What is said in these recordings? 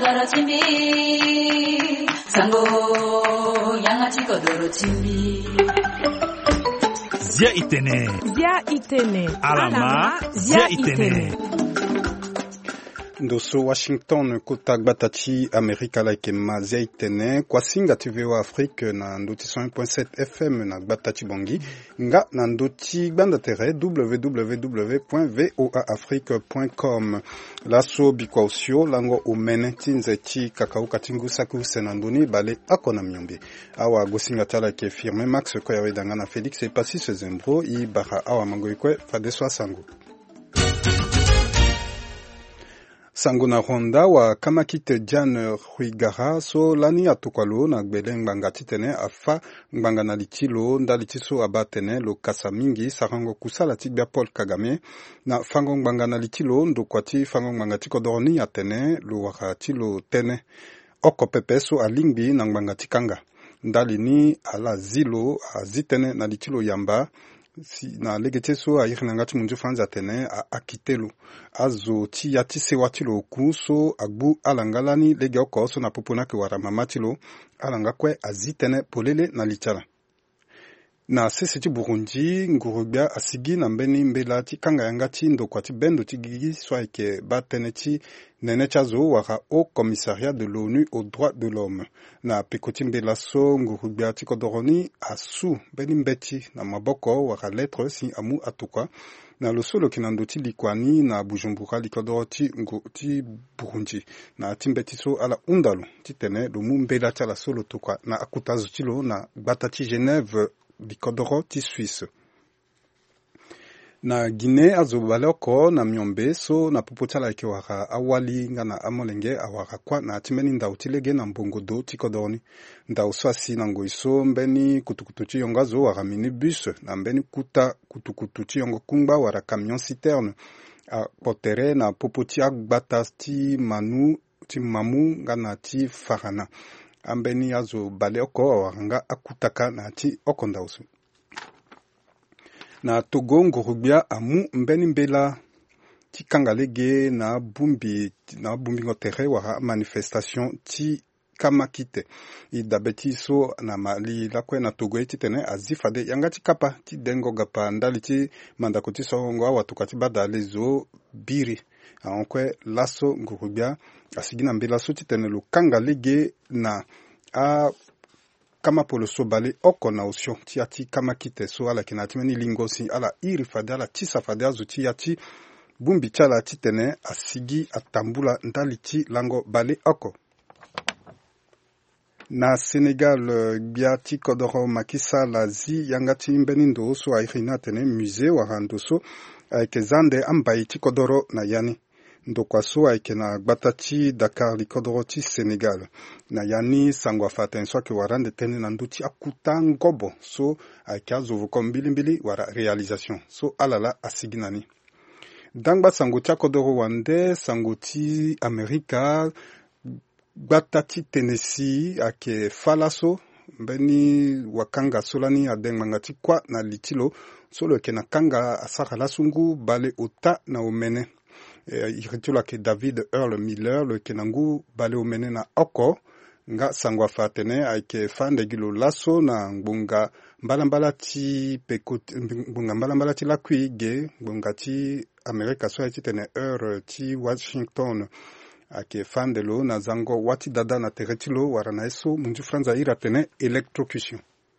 kodoro chimbi sango yangachi kodoro chimbi Zia itene alama zia itene Ndoso Washington kota gbatachi Amerika like mazia itene kwa singa TV wa Afrique na ndoti 100.7 FM na gbatachi bongi nga na ndoti banda tere www.voaafrique.com laso bikwa usio lango umene tinze chi kakau katingu saku senandoni bale akona myombe awa gosinga tala ke firme Max ko yawe danga na Felix e pasi se zembro I bara awa mangoikwe fadeswa sango Sango na Ronda wa kamakite Jan Ruigara so lani atukwalo na gbele ngbanga titene afa ngbanga na litilo nda litiso abatene lo kasa mingi sarango kusala tibia Paul Kagame na fango ngbanga na litilo ndokwati fango ngbanga tikodorni atene lo wakatilo tene oko pepeso alingbi na ngbanga tikanga ndali ni ala zilo azitene na litilo yamba si na legeteso a yirinangati munju fanza tene a akitelu azo ti yati sewatilo kuso agbu alangalani lege okoso na popona ke wara mamatilo alangakwe azitene polele na lichala na sese ti Burundi ngurubia asigi na mbeni mbela ti kanga yangati ndokwati bendo ti gigi soit ke batene ti nene chazo wara au commissariat de l'ONU aux droits de l'homme na pekoti mbela so ngurubia ti kodoroni asu beni mbeti na maboko wara lettre si amu atukwa na losolo kinando ti likwani na Bujumbura likodoro ti Burundi na timbeti so ala undalo ti tene lomu mbela ti ala solo tukwa na akutazo ti lo na gbata ti Genève likodoro ti Suisse na Guinée azobale oko na miombe so na popotala eke wara awali nga na amolenge awara kwa na timeni ndau tilege na mbongodo tikodorni ndau so asi na ngoi so mbeni kutukutu ti yongo azo wara minibus na mbeni kuta kutukutu ti yongo kungba wara camion citerne a potere na popoti agbata ti mamu nga na ti farana ambeni azobale oko awara nga akutaka na ti oko ndau so na Togo ngurubia amu mbeni mbela ti kangalege na bumbi ngotere wara manifestation ti kamakite I dabeti so na mali lakwe na Togo eti tene azifade yanga ti kapa ti dengo gapa ndali ti mandako ti songo awa tukati bada lezo biri aonkwe laso ngurubia asigi na mbela so ti tene lo kangalege na a kama polo so bale oko na osio ti ati kama kite so ala kinati meni lingosi ala iri fade ala tisa fade azu ti ati bumbi chala ti tene asigi atambula ndali ti lango bale oko na Senegal bia ti kodoro makisa la zi yanga ti mbeni ndo so airina tene musée warando so ayeke zande ambai ti kodoro na yani ndokwa so ayeke na gbata ti Dakar likodoro ti Senegal na yani sango afaten so ayeke wara ndetene na ndö ti akuta ngobo so ayeke azovo ko mbilimbili wara réalisation so alala asigi na ni dangba sango ti akodoro wande sango ti Amerika gbata ti Tennessee ayeke fala so mbeni wakanga so lani adengmanga ti kuâ na li ti lo so lo yeke na kanga asara lasungu bale ota na omene iritio lake David Earl Miller lo yeke na ngu bale omene na oko nga sango afa tene ayeke fa ndegi lo laso na ngbonga mbalambala ti ngbonga mbalambala ti lakui ge ngbonga ti Amerika so ayeke ti tene heure ti Washington ayeke fa nde lo na zango wati dada na tere ti lo wara na ye so munzu franza ira tene électrocution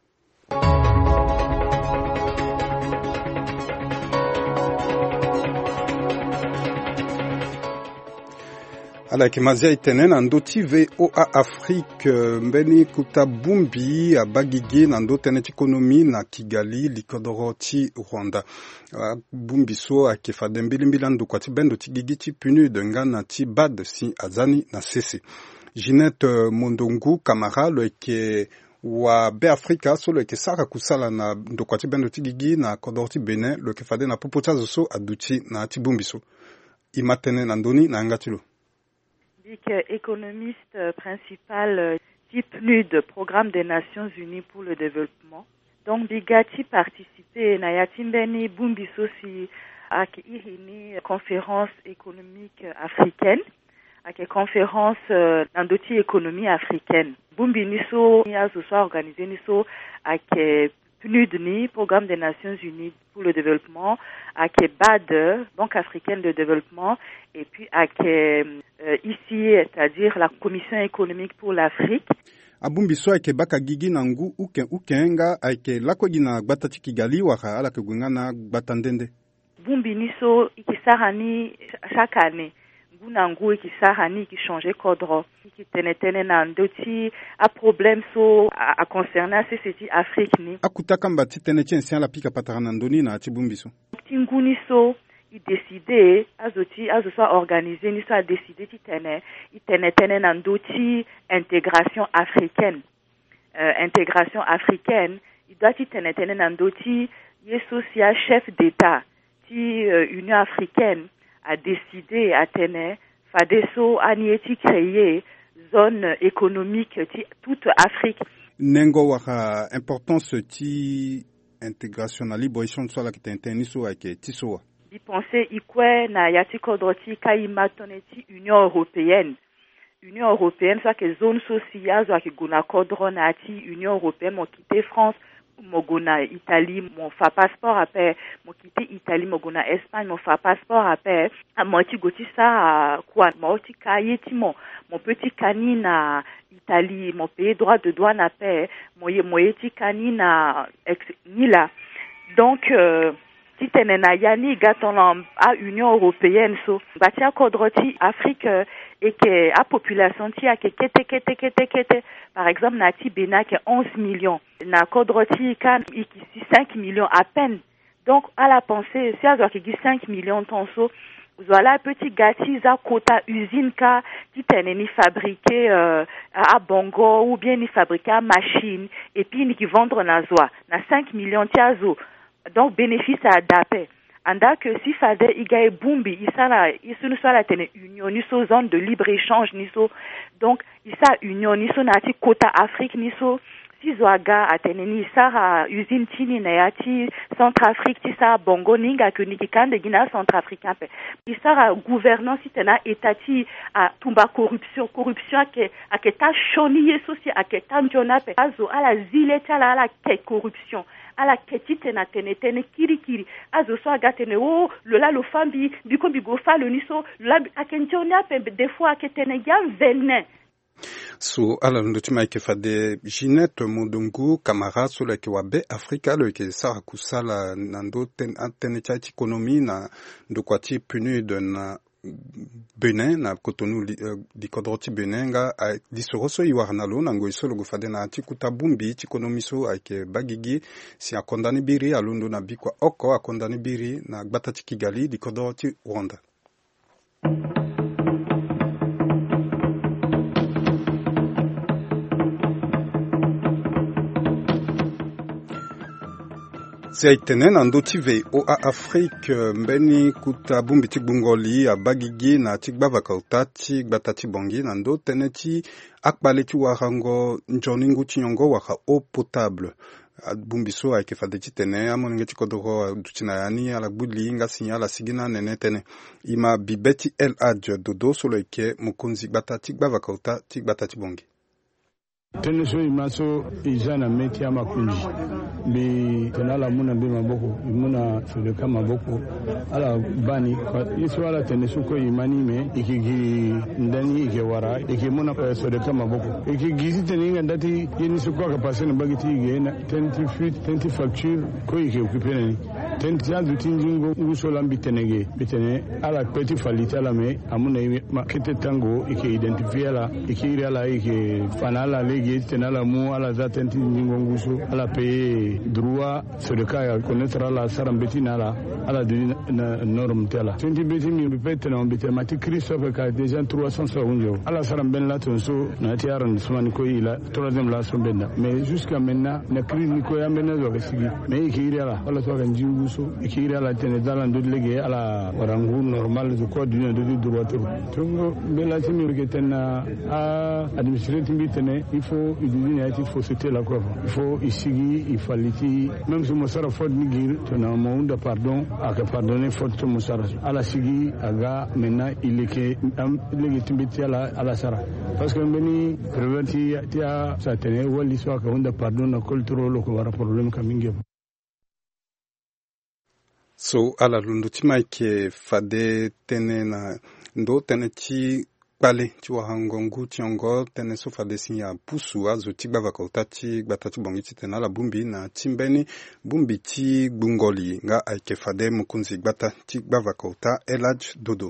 ala yeke mazia e tene na ndö ti VOA Afrique mbeni kuta bumbi abagigi na ndö tënë ti ekonomi na Kigali likodoro ti Rwanda bumbi so ayeke fade mbilimbili andokua ti bendo ti gigi ti PNUD nga na ti BAD si azani na sese Ginette Mondongu Camara lo yeke wa be Afrika so lo yeke sara kusala na ndokua ti bendo ti gigi na kodoro ti Benin lo yeke fade na popo ti azo so aduti na ti bumbi so e ma tënë na ndöni na yanga ti lo économiste principal du PNUD, Programme des Nations Unies pour le Développement. Donc, Bigati participé na yatimbeni bumbiso si ak ihini conférence économique africaine ake conférence nandoti économie africaine. Bumbi niso ya zo soit organisé niso ake PNUD ni Programme des Nations Unies pour le développement, ake BAD, Banque africaine de développement, et puis ake ici, c'est-à-dire la Commission économique pour l'Afrique. Abumbi so ake baka gigi na ngu ukenga ake lako gina gbata Kigali waka ala kugungana gbata ndende. Bumbi niso ikisarani chaque année. Ngu ikisarani qui change kodro qui tenetene na ndoti a problème so a concerner ceci Afrique ni. Akutaka mbati teneche nsia la pika patarana ndoni na Chibumbi so. Tinguni so il décidé azo soit organisé ni so a décidé tenetene na ndoti intégration africaine. Intégration africaine, il doit tenetene na ndoti yesosia chef d'État qui Union africaine a décidé à tenir fadeso anieti créer zone économique toute Afrique. Nengo waka importance ti intégration na liberation soit la kitenteni so ake tisoa. Di penser ikwe na yati kodroti kaima toneti Union européenne. Union européenne soit que zone sociale soit que guna kodro na ati Union européenne mo quitter France. Mogona Italie, mon fa passeport après, mon quitter Italie, mogona Espagne, mon fa passeport après, à moitié goti ça, quoi, moitié kayeti mon petit canine Italie, mon pays droit de douane après, moitié canine ni là. Donc, si tenena yani gaton à Union européenne so, batia kodroti Afrique et que a population ti a kete par exemple nati Bénin qui 11 millions na kodroti kan ici 5 millions à peine. Donc à la pensée si a qui 5 millions tonso voilà petit gâtis à quota usine ka qui teneni fabriquer à Bongo ou bien ni fabriquer à machine et puis ni qui vendre na zoa na 5 millions tiazo. Donc bénéfice à adapter. Anda que si fade igaye bumbi isala isu soit la tene union ni so zone de libre échange ni so donc isa union ni so nati quota Afrique ni so si zoaga atene ni sara usine tini na yati Centrafrique ti sa Bongo ninga que ni kikande gina Centrafricain pe isara gouvernance tena etati a tumba corruption ake ta shoni yeso si ake ta njona pe azo ala zile tala ala ke corruption ala ketite na tenetene kirikiri azo so agatene o lo fambi biko bigo fa le niso la akenjonia pe des fois aketene ya venin so ala ndotima ke fade Ginette Mudungu Kamara so le ke wabe Afrika le ke sara kusala nando tene cha economy na ndokwati PNUD na Benin na Cotonou di kodroti Benin nga disoroso iwarnalo nango isolo gufade na tikuta bumbi tikonomiso ake bagigi si akondani biri alundo na bikwa oko akondani biri na gbatati Kigali di kodroti Rwanda. Siaitene na ndoti VOA Afrique mbeni kuta bumbi tigbungoli abagigi na tigbava kautati gbatati bongi na ndo teneti akbale ti warango njoningu tinyongo waka eau potable bumbi so ake fadeti tene amoninge tikodoro dutina yani ala gbuli nga signala sigina nene tene ima bibeti El Hadj Dodo solo ike mukunzi gbatati gbava kautati gbatati bongi. Teneso imaso ijana meti ama kunji bi tenala muna bi maboko muna sodeka maboko ala bani iso ala teneso ko imani me ikigi ndani ikewara ikimuna sodeka maboko ikigi teninga ndati yeni sokwa ka passer na bagiti igena tenti fuite tenti facture ko ike occupé ni tenti yandu tinjingo uso lambi tenege bitene ala petit falita la me amuna ma kete tango ike identifier la ikiri ala ike fanala tenala mu ala zatenti ningonguso ala paye droit sur le cas connaître la sarambeti nala ala de norme tela tenti beti mi répète na mbete mati Christophe ka déjà 300 secondes ala saramben la tonso na tiaran sumani ko ila troisième la sombenda mais jusqu'à maintenant na crise ni ko ya mena zo sigi mais ikiri ala to kan jiwu muso ikiri ala tene dalan do lege ala warangu normal de code du droit tungo bela timi ke tena a administrative bitene il faut il faut sauter la quoi il faut isigi il fallait même si mosara faute migir tena maunda pardon aka pardonner faute to mosara ala sigi aga maintenant il est que lege timbiti ala sara parce que mbeni preventi tia sa tene wali so aka onda pardon na cultural ko wara problème kamingi so ala lundu timaike fade tene na ndo tene chi pale chi wahangongu tiongo tene so fade sinya pusu azo tigba vakotati batati bongiti tena la bumbi na timbeni bumbi ti bungoli nga aike fade mukunzi gbata tigba vakota Elaj Dodo.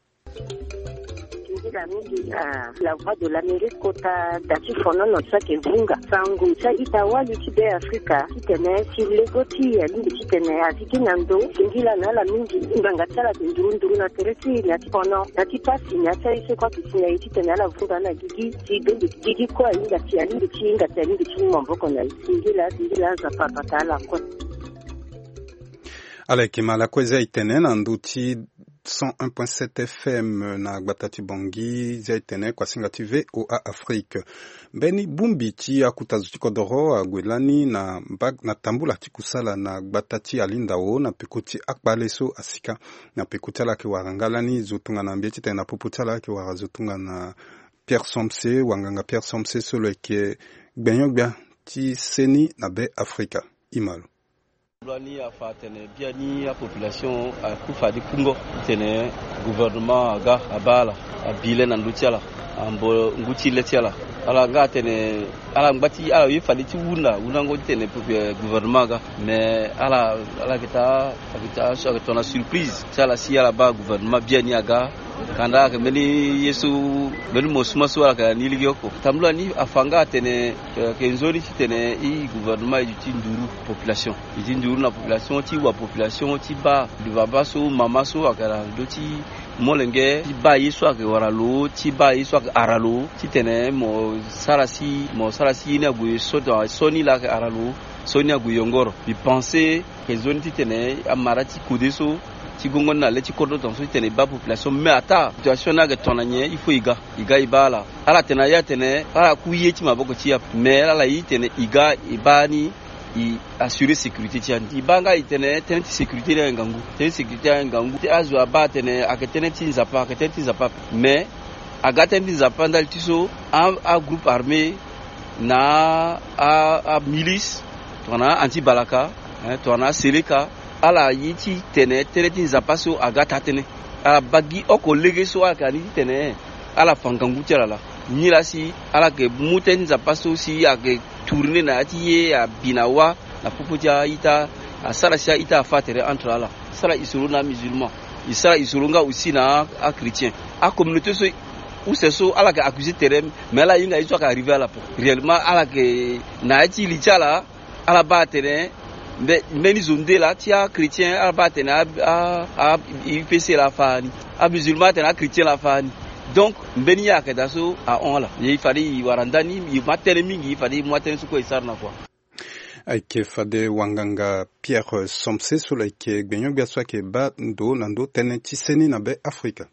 La voix de l'Amérique kota dati fono no sake vunga sangu cha itawa lutide Afrika kitene silegoti yalindi kitene aziki nando singila na la mingi nganga tsala ndurunduru na teresi ya tipono dati pasi nya cha ise kwa kisinya kitene la vunga na gigi kwa inga tia lindi chinga tia lindi chimo mboko na singila za papa tala kwa Aleki mala kweza itene na nduti 101.7 FM na Gbatati Bongi zaitene kwa singa TV OA Afrique. Beni bumbi ti akutazuti kodoro agwelani na tambula tikusala na Gbatati alindao na pekuti akbaleso asika na pekutala ke warangalani zotunga na mbieti tena poputala ke warazotunga na Pierre Somse wanganga Pierre Somse solo ke gbenyogba ti seni na be Afrika imalo. Ni afa tene bia ni a population a kufa di Congo tene gouvernement aga abala abile na ndutiala ambo nguti letiala ala nga tene ala ngati ala yi fali ti wuna ngo tene gouvernement aga mais ala kita so tona surprise sala si ala ba gouvernement bia ni aga kanda ke meni yesu meni mosuma so ala ka ni ligoko tamla ni afanga tene ke nzori ti tene i gouvernement yi nduru population yi nduru na population ti wa population ti ba livaba so mama so akara do ti molenge ti ba yesu ake waralo ti ba yesu ake aralo ti tene mo sarasi na gu soni la ke aralo soni agu yongoro bi penser que zone ti tene amara ti kodeso ti gongon na le ti kodo ton so tene ba population mais ata situation na ke tonanye il faut iga ibala ala tena ya tene ala kuye ti maboko ti ya mais ala yi tene iga ibani i assurer sécurité ti andi banga itene tene ti sécurité na ngangu tene sécurité na ngangu ti azu aba tene aketene ti nzapa mais agate ti nzapa ndal ti so a groupe armé na a milice tona anti balaka tona seleka ala yiti tene ti nzapa so agata tene ala bagi oko lege so akani tene ala fangangu ti ala nyila si ala ke muten nzapa so si ake tourner na atiye a binawa na pupuja ita asara sia ita fatere entre ala sara isuru na musulman isara isuru nga aussi na a chrétien a communauté so où c'est so ala ka accuser terrain mais là inga iso ka arriver là réellement ala ke na ati lichala ala ba terrain meni zonde là tia chrétien ala ba terrain a IPC la fani a musulman terrain chrétien la fani. Donc mbeni ya kedaso a on la il fallait warandani il matene mingi il fallait matene suko isarna quoi aike fade wanganga Pierre Somse solo ke gbenyo biaswa ke ba nando tene tiseni na be Afrika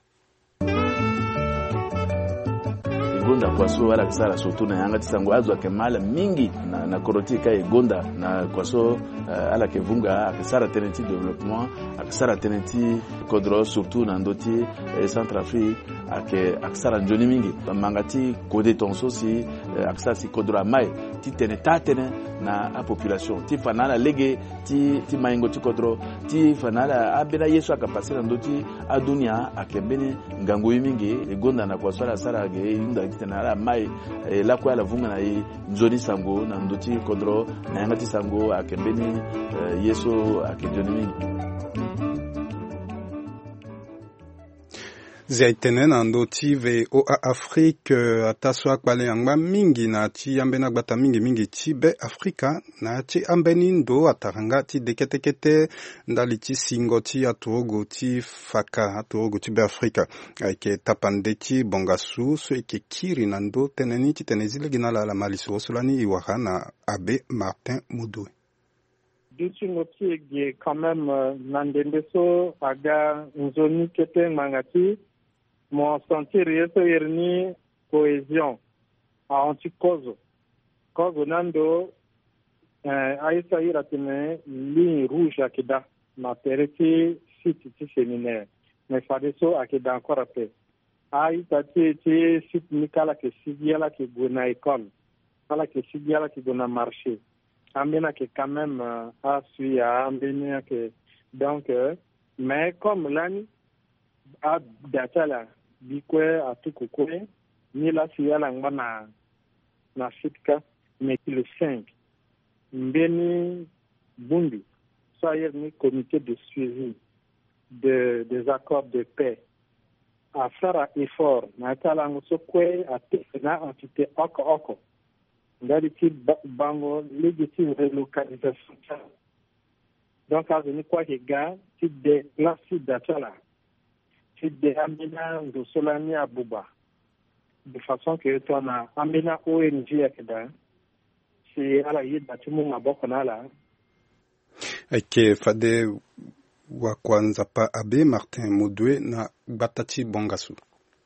gonda kwaso wala kisara soto na yanga tisango azwa ke mala mingi na korotika e gonda na kwaso ala ke vunga akisara tenenti développement akisara tenenti kodro surtout na ndoti Centrafrique akisara njoni mingi mangati kode tonso si akisara si kodro mai ti tene tatene na a population ti fanala lege ti maingo ti kodro ti fanala abena yesu akapasira ndoti adunia akembeni ngango mingi e gonda na kwaso ala sara ge yunda tena ala mai la kwa la vunga na njoni sango na ndoti kodro na yangati sango akembeni yesu akijoni mingi zaitene na ndoti ve OA Afrique ataswa kwale yangba mingi na ti ambena gbata mingi ti be Afrika na ti ambeni ndo ataranga ti deketekete ndali ti singo ti atuogo ti faka atuogo ti be Afrika aike tapande ti bongasu so eke kiri na ndo teneni ti tenezile gina la maliso solani iwaka na abe Martin Moudou. duchingoti qui quand même nandendeso aga nzoni kete mangati mon sentir yeso yerni cohésion a antikozo kozo nando aisa iratine ligne rouge akida na tereti site séminaire mais fadeso akida encore après aisa ti site nikala ke sigiala ke gona école ala ke sigiala ke gona marché ambena que quand même a su à ambena que donc mais comme l'année a datala bikwe a tukukwe ni la siala ngana na sitka mais le 5 mbeni bundi soit ni comité de suivi des accords de paix à faire effort na tala ngosokwe a tena entité oko d'habitude bango légitime relocalisation donc à venir quoi que gars type de l'acide d'achala type de amena de solani à Bouba de façon que tu as amena ONG à Keda c'est à la yid bâtiment à Bokonala eke fade wa kwanza pa abe Martin Mudwe na Batati Bongasu.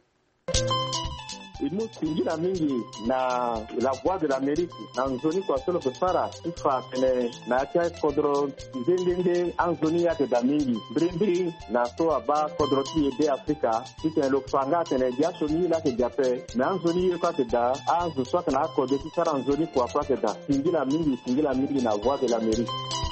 Nous singira mingi na la voix de l'Amérique na nzoni kwa solo kusara ifa tene na tia kodro ndende anzoni ya da mingi brimbiri na so aba kodro ti de Afrika tite lo fanga tene dia soni la ke jape na anzoni kwa te da anzo so kana ko de sara anzoni kwa te da singira mingi na voix de l'Amérique.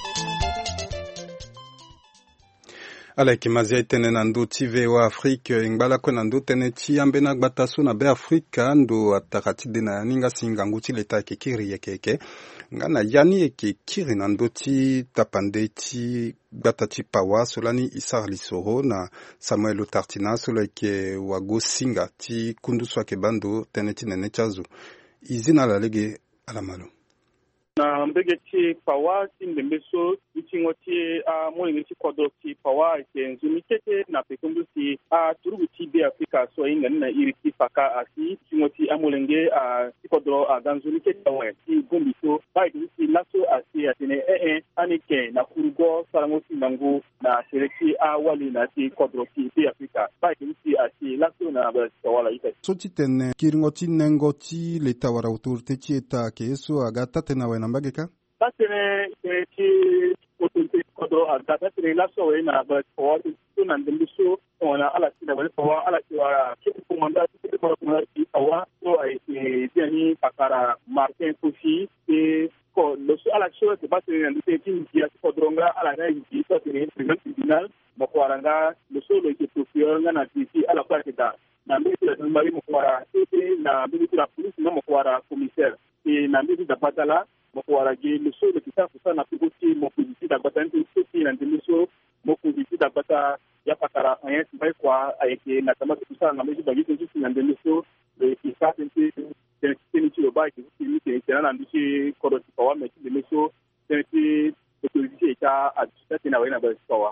Ala kimazia itene na ndo TV wa Afrique ingbala ko na ndo tene chi ambena gbataso na be Afrika ndo atakati de na ninga singa nguti leta ke kiri yekeke ngana yani eke kiri na ndo ti tapande ti gbatati pawa solani Isar Lisoro na Samuel Otartina solo ke wago singa ti kunduswa ke bando tene ti nene chazo izina la lege ala malo na mbege ti pawa ti ndembeso ichingo ti molingi ti kodro ti pawa ke nzumi tete na pekundu ti turugu ti de Afrika so inga na iri ti faka asi ichingo ti amolenge ti kodro ganzumi tete wa ti gombi so ba ti laso asi atene anike na kurugo sarango ti nangu na selekti wali na ti kodro ti de Afrika ba ti asi laso na ba wala ita so ti tene kiringo ti nengo ti leta wara autorité ti eta ke so agata tena wa mbageka tatene ti autorité kodro agata tene laso wa na ba ko to na ndembiso ona ala ti na ba ko ala ti wa ki ko manda ti ko ti awa so ai ti pakara Martin Kofi e ko lo so ala so te ba tene ndite ti ya kodronga ala na ti so tene premier tribunal mo ko aranga lo so lo ki procureur na ti ala kwa kita na mbili ya mbali mo ko ara na mbili la police no mo ko ara commissaire e na mbili da patala mokwara ge luso le kisa kusana pikuti mokuziti da bata nti na ndimiso mokuziti da bata ya pakara ayes bai kwa ayeke na tamati kusana na meji bagiti nti na ndimiso le kisa nti nti lo bai kisi nti na ndisi koroti kwa me ndimiso nti mokuziti ita adisati na wena bai kwa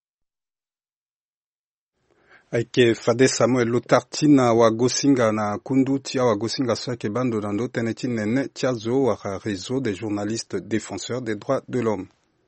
aike fade Samuel Lotartina wa gosinga na kundu tia wa gosinga soke bando nando teneti nene tiazo wa réseau des journalistes défenseurs des droits de l'homme.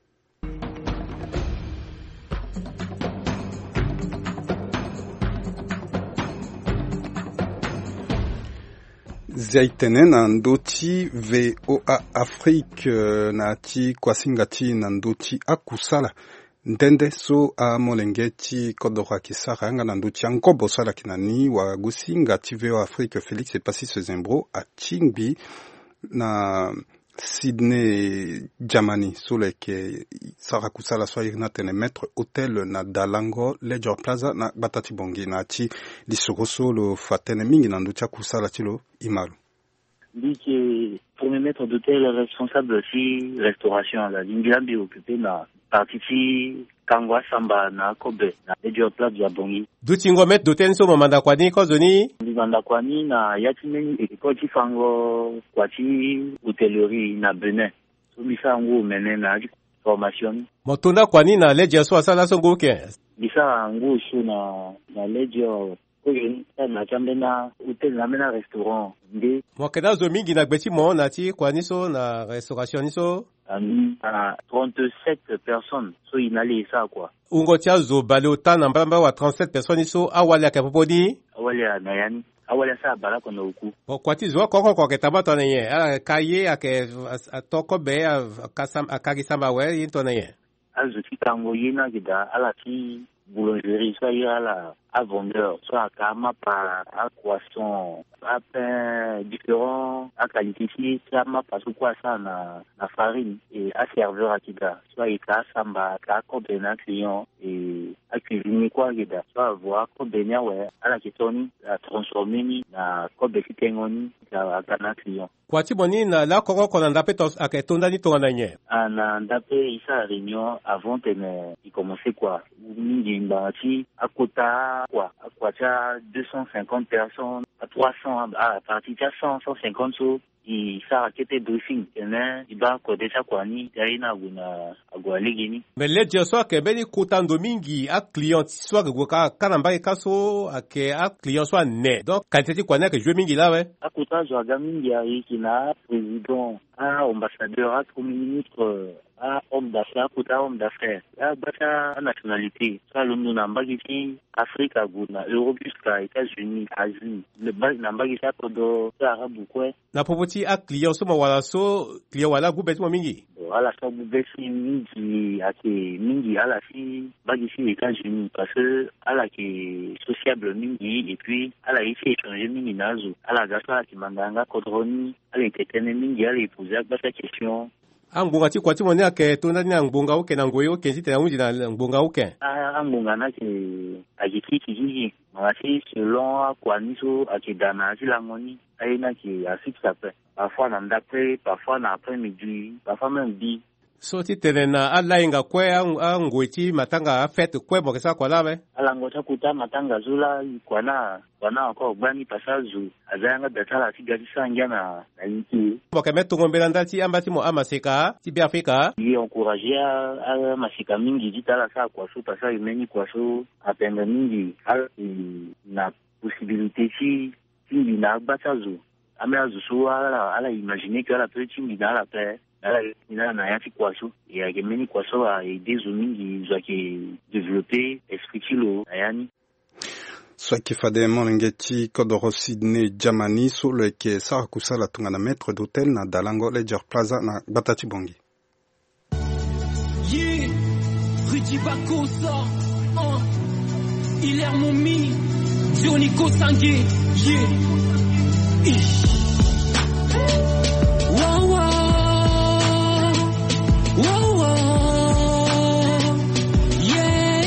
Zaitene na ndoti VOA Afrique na ti kwasinga ti na ndoti akusala ndende so molenge ti kodora kisara nga na nduti ankobo sala kinani wa gusinga ti VOA Afrique Félix Epassis Zembro a Chingbi na Sydney Jamani so leke sara kusala so irna tene maître hôtel na Dalango Ledger Plaza na Batati Bongi na ti lisoroso lo fatene mingi na nduti akusala ti lo imalu dit que premier maître d'hôtel responsable aussi restauration la Lingambi occupé na partie Kangwa Samba na Kobe na Ledger Plaza ya Bongi dutingo maître d'hôtel so manda kwani ko zoni manda kwani na yatimeni ekoti fango kwati hôtellerie na Benin so bisa ngo menen na formation motunda kwani na Ledger so asala so ngoke bisa ngo so na Ledger oyo na jambena hotel na mena restaurant nde mwakeda zo mingi na gbeti mo na ti kwa niso na restauration niso à 37 personnes so inali ça quoi ungo tia zo bale otana mbamba wa 37 personnes niso awali akapoponi awali na yani awali sa bala kono uku kwa ti zo ko ketaba to ne kaye ake atoko be akasam akagisamba we yinto ne azu kitango yina gida ala ti boulangerie soit à vendeur, soit à kama par à croissant, à pain différent, à qualité soit ma parce quoi ça na farine et à serveur à kida, soit il a samba, à combiner client et à cuisiner quoi kida, soit voir combiner ouais à la question à transformer ni na combiner tengoni à kana client. Kwa ti boni na la koko kona ndape to aketonda ni to nanye. Na ndape isa réunion avant de commencer quoi. Mingi mbati à kota quoi. À quoi 250 personnes, à 300 à partir de 150 sous. Il s'est arrêté briefing. Il va coder ça quoi ni d'aina guna agwaligini. Mais les gens soit que beni kutando mingi à client soit que kanamba kaso ake à client soit né. Donc qualité quoi na que jouer mingi là ouais. À kuta zo mingi a ikina président, à ambassadeur, à premier ministre, à homme d'affaires, kuta homme d'affaires. À bata nationalité. Ça le nous namba ici Afrique guna, Europe jusqu'à États-Unis, Asie. Le bas namba ici à todo arabe quoi. Na popoti a client so wala so client wala gubet mo mingi. Ala so bubesi mingi ake mingi ala si bagi si États-Unis parce que ala ki sociable mingi et puis ala ici étranger mingi nazo ala gasa ki mandanga kodroni ala tekene mingi ala poser ba question angunga ti kwati moni ake to ndani angunga uke na ngoyo ke tite na unji na angunga uke angunga na ke ajiki kijiji masi selon kwa niso akidana silangoni aina ki afixa pe parfois na ndape parfois na après-midi parfois même bi so ti tenena ala inga kwe angweti matanga fete kwe bokesa kwa lawe ala ngota kuta matanga zula kwana ko bani pasazu azanga datala tigati sanja na yiki bokemeto ngombela ndati ambati mo amaseka ti bi Afrika yi encourager a masika mingi ditala sa kwa so pasa imeni kwa so apenda mingi na possibilité si na basazu ameazu so ala imaginer que ala petit mingi la paix na yati kwaso ya gemeni kwaso a aider mingi za ki développer esprit kilo ayani Swakifade Molengeti Kodoro Sydney Jamani solo ke Sarah Kusala tungana maître d'hôtel na Dalango Ledger Plaza na Batati Bongi. Yeah, Rudy Bakosa, Hilaire Momi, Johnny Kosange, yeah, wow, wow. Wow, wow, yeah.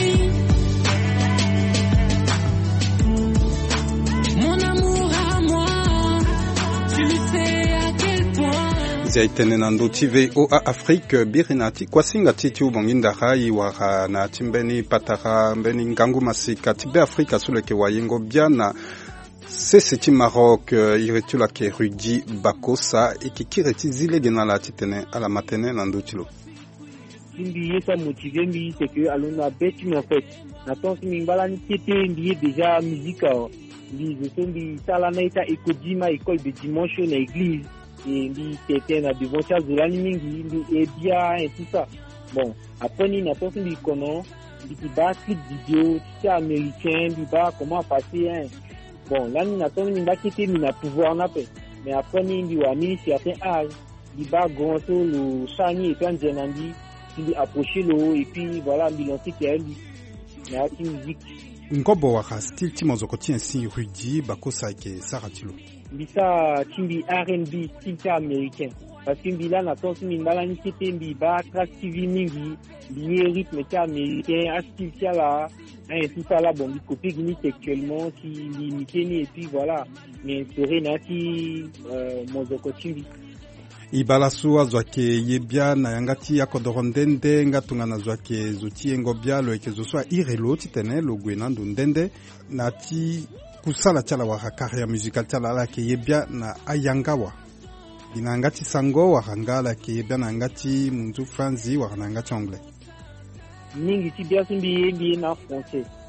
Mon amour à moi, tu sais à quel point. Zaitene nando TV OA Afrique birinati kwasinga titi ubonginda hai wa na timbeni patara mbeni ngangu masika tibe Afrika suleke wayengo biana Sese ti Maroc iretula ke Rudy Bakosa ikikireti zile genala titene ala matene nandutilo. Imbi yesa motivé mbi c'est que alona beti en fait. Naton si mbala ni tete mbi déjà musique mbi zombi sala na ita ekodima école de dimanche na église et mbi tete na devotion zolani mingi mbi et bien et tout ça. Bon, après ni naton si mbi kono mbi ba clip vidéo ti américain mbi ba comment passer hein. Bon, là, nous n'attendons pas qu'il y ait un pouvoir, mais après, nous avons mis un certain âge, il va grand sur le chani et puis il approcher l'eau et puis voilà, il lance qu'il y a une musique. Ngobo waka style timozoko tien si Rudy Bakosa ke Saratilo. Bisa timbi R&B style américain. Parce que là, n'attendons pas qu'il y ait un track TV mingi, lié rythme américain, à style là. Tout ça là, bon, il copie Guinness actuellement, qui limité et puis voilà, mais serait nati mozoko TV. Ibalasu azwake yebia na yangati ya kodorondende ngatunga na zwake zuti ngobia lo ekezoswa irelo titene lo gwenandu ndende nati kusala chala wa carrière musicale chala la ke yebia na ayangawa inangati sango wa hangala ke yebia na ngati munzu franzi wa ngati anglais. Mingi ti bien simbi na français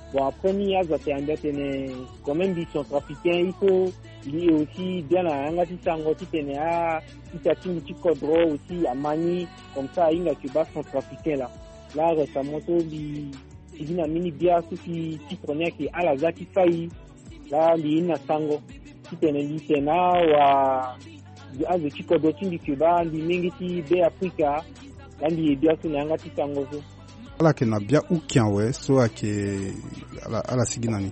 Bon, après, il y a quand même des centrafricains, il faut lier aussi bien à Angati Sangoti Ténéa, Itati Kodro aussi, à Mani, comme ça, il y a que bas centrafricain là. Là, récemment, il y a un mini bière qui prenait qui à la Zaki Faï, là, il y a un Sango, qui tenait l'Itena, ou à de Kodro du Cuba, il y a un Africa, là, il y a bien sur Angati Sango. Ala ke na bia ukianwe so ake ala siginani.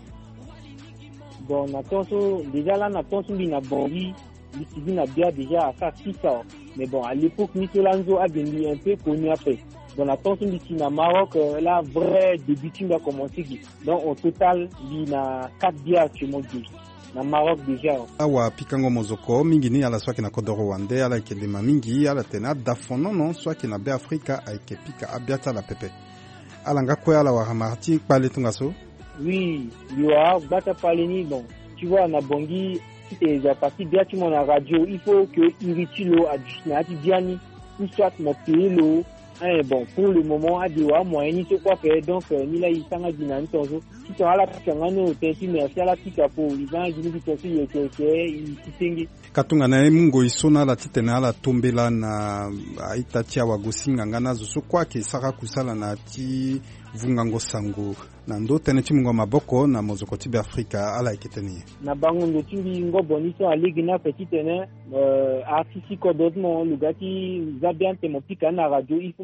Bon, natonso déjà là natonso bi na bongi, li sigina bia déjà à ça 6 ans. Mais bon, à l'époque Nicolanzo a devenu un peu connu après. Bon, natonso bi na Maroc là vrai débuting a commencé. Donc au total, il na 4 bia que mon dit. Na Maroc déjà. Awa pikango mozoko mingi ni ala swaki na kodoro wande ala ke de mingi ala tena dafono non swaki na be Afrika aike pika abiata la pepe. Alanga quoi ala wahamarti parler tungaso? Oui, liwa bata paleni bon. Tu vois na bongi si tu es parti bien tu mon radio, il faut que iritilo adjusna ti biani ou soit mon pelo. Bon, pour le moment à diwa moyen ni quoi faire donc ni la isanga dinani tozo. Si tu as la kangano tenti merci à la tika pour les gens qui nous tosi yeke itingi. Katunga na mungo isona la titena la tombela na aitatia wagosinga ngana zo kwa ke saka kusala na ti vungango sango na ndo tene ti mungo maboko na mozoko ti Afrika ala iketeni na bango ndo ti ngo boniso a ligue na petit tene artiste ko dotmo lugati zabian te mo pika na radio il faut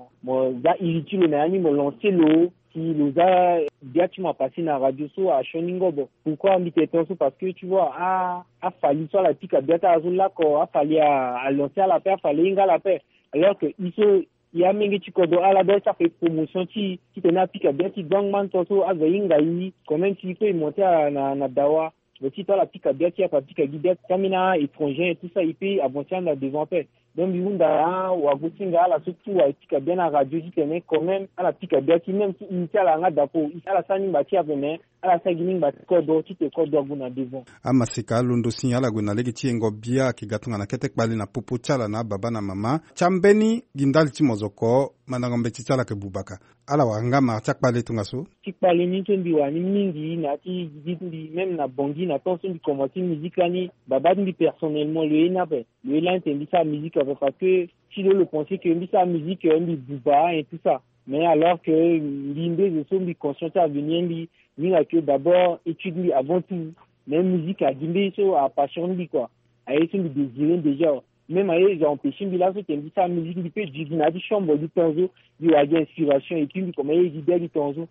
mo za ilitilo na ani mo lancer lo qui nous a directement passé dans la radio so à Shoningobo. Pourquoi on parce que tu vois a fallu sur la pique à biata azula ko a fallu à lancer à la paix, a fallu inga la paix. Alors que il y a mingi chikodo à la base ça fait promotion qui tenait pique à biata gangman toso a inga yi comment tu peux monter na dawa. Le titre la pique à biata a pique à guider camina étranger et tout ça il peut avancer dans devant paix. Donc biunda wa gutinga la surtout à pique bien à radio qui tenait quand même à la pique bien qui même qui initial à ngadapo à la sani bati avene à la sagini bati kodo ti te kodo guna devant amasika londo signala guna legi ti ngobia ki gatunga na ketek bali na popo chala na baba na mama chambeni gindal ti mozoko manangombe ti chala ke bubaka ala wanga ma chak bali tungaso ti bali ni tendi wa ni mingi na ti gidi même na bongi na tonso di commencer musique ani baba ndi personnellement le inabe le là entendi sa musique parce que si le pensait que sa musique est buba et tout ça mais alors que l'indé de son conscient à venir ni que d'abord étudier avant tout même musique à dimbe so à passion lui quoi à essayer de désirer déjà même à les empêcher là que sa musique du peu du na di chambre du tonzo du a inspiration et puis comme il dit du tonzo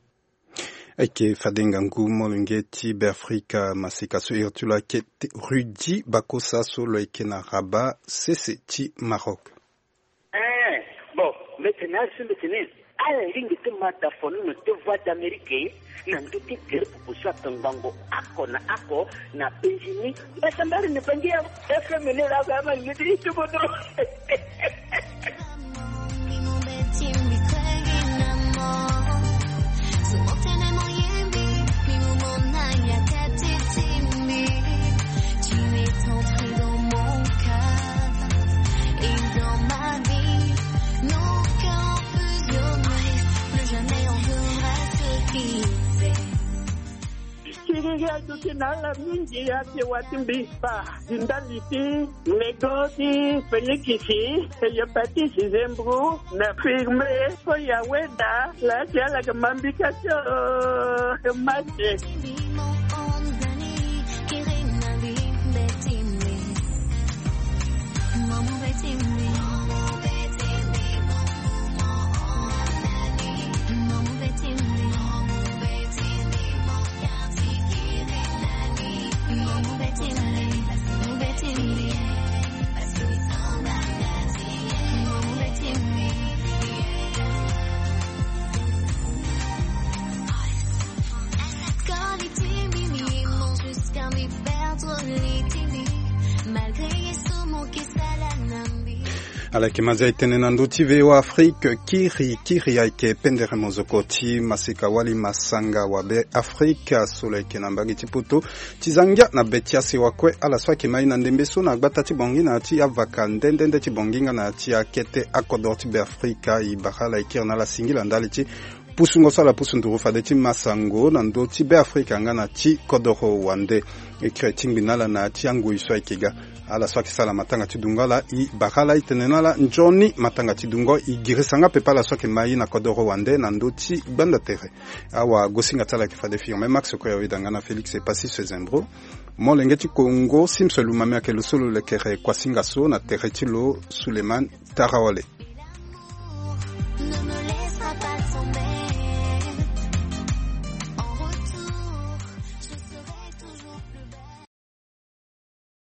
Eke fadenga ngumo lungeti Afrika masika so irtula ke Rudi Bakosa solo eke na Rabat c'est ti Maroc. Bon, maintenant je me tenais à la ligne de mataphone de voix d'Amérique na nduti gere pour ça tangango ako na Benjini basambari ne pangia FM ne la gama ni tu bodo. Nala mingi ya te watimbi pa jindaliti negoci fenyikisi ya pati zembru na firme ko ya weda la jala kamambika cho mate Alaki mazai tenena nduti vewa Afrique kiri aike pendere mozokoti masika wali masanga wabe Afrique solo ike nambagi tiputo tizangia na betiasi wakwe ala swaki mai na ndembeso na gbata tibongi na ati avaka ndendende tibonginga na ati akete akodoti be Afrique ibahala ikir na la singila ndali ti pusungo sala pusunduru fade ti masango na ndo ti be Afrika ngana ti kodoro wande ekre tingbinala na ti angu iswa ikega ala swaki sala matanga ti dungala i bakala itenenala njoni matanga ti dungo i girisanga pepa la swaki mai na kodoro wande na ndo ti gbanda tere awa gosinga tala ki fade firme Max ko yawi dangana Felix e pasi se zembro mo lenge ti Kongo simselu mamia ke lo solo le kere kwasinga so na tere ti lo Suleiman Tarawale.